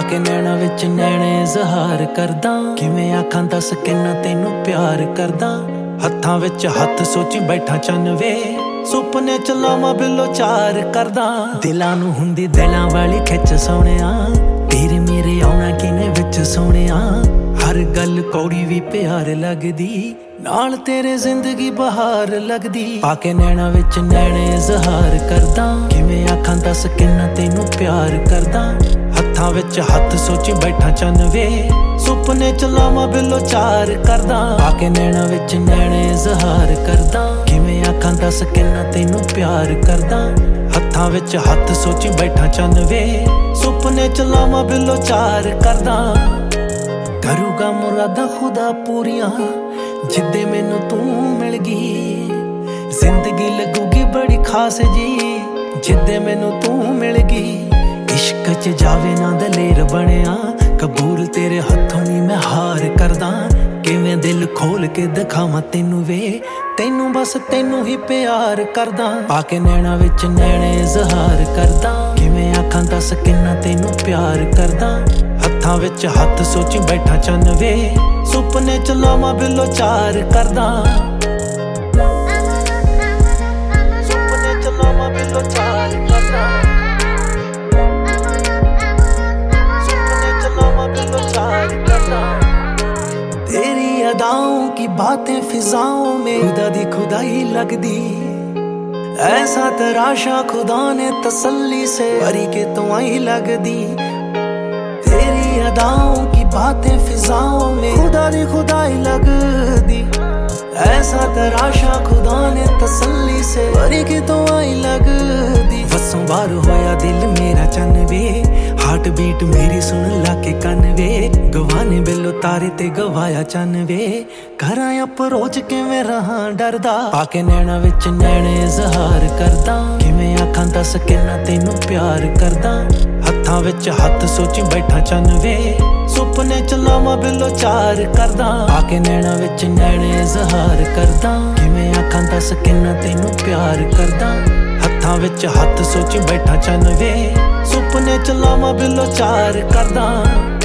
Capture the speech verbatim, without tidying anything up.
पाके नैना विच नैणे इज़हार करदा किवें आखां दस किन्ना तैनूं प्यार करदा हत्थां विच हत्थ सोची बैठा चन्न वे सुपने च लावां बिल्लो चार करदा दिलां नूं हुंदी दिलां वाली खिच सोहणिया तेरे मेरे आउणा किने विच सोहणिया हर गल कौड़ी भी प्यार लगदी नाल तेरे जिंदगी बहार लगदी पाके नैना विच नैणे इज़हार करदा किवें आखां दस किन्ना तैनूं प्यार करदा हत्थां विच हत्थ सोची बैठा चन्न वे सुपने च लावां बिल्लो चार करदा पाके नैना विच नैणे इज़हार करदा किवें आखां दस किन्ना तैनूं प्यार करदा हत्थां विच हत्थ सोची बैठा चन्न वे सुपने च लावां बिल्लो चार करदा करूगा मुरादा खुदा पूरियां जिद्दे मैनू तू मिल गई जिंदगी लगूगी बड़ी खास जी जिद्दे मैनू तू मिल गई इश्क च जावे ना दलेर बनिया कबूल तेरे हत्थों नी मैं हार करदा किवें दिल खोल के दिखावां तैनू वे तैनू बस तैनू ही प्यार करदा पाके नैना विच नैणे इज़हार करदा किवें आखां दस किन्ना तैनू प्यार करदा हत्थां विच हत्थ सोची बैठा चन्न वे सुपने च लावां बिल्लो चार करदा सुपने च लावां बिल्लो चार करदा सुपने च लावां बिल्लो चार करदा तेरी अदाओं की बातें फिजाओं में खुदा दी खुदाई लगदी ऐसा तराशा खुदा ने तसल्ली से भरी के तो आई लगदी तेरी अदाओं की बातें फिजाओं में खुदा दी खुदाई लगदी ऐसा तराशा खुदा ने तसल्ली से भरी के तो आई लगदी वसों बार होया दिल मेरा चन्न वे हार्ट बीट मेरी सुन लाके कन वे गवाने बिल्लो तारे ते गवाया चन्न वे करां अप्रोच किवें रहां डरदा पाके नैना विच नैणे इज़हार करदा किवें आखां दस किन्ना तैनूं प्यार करदा हत्थां विच हत्थ सोची बैठा चन्न वे सुपने च लावां बिल्लो चार करदा पाके नैना विच नैणे इज़हार करदा किवें आखां दस किन्ना तैनूं प्यार करदा हत्थां विच हत्थ सोची बैठा चन्न वे सुपने च लावां बिल्लो चार करदा।